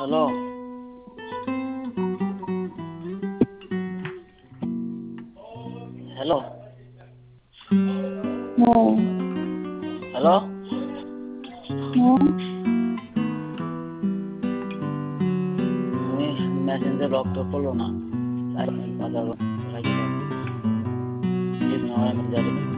hello hello হ্যাঁ, hello হ্যাঁ, তুমি মেসেঞ্জার ব্লক তো করলো না বাজার প্লিজ